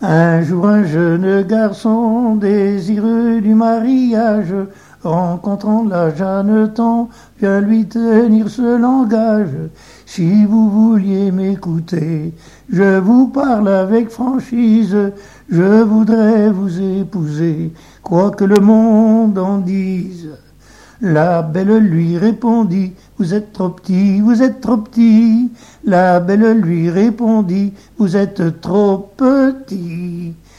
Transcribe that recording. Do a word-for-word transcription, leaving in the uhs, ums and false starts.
Un jour un jeune garçon désireux du mariage, rencontrant la Jeanneton, vient lui tenir ce langage. Si vous vouliez m'écouter, je vous parle avec franchise, je voudrais vous épouser, quoi que le monde en dise. La belle lui répondit, vous êtes trop petit, vous êtes trop petit. La belle lui répondit, vous êtes trop petit.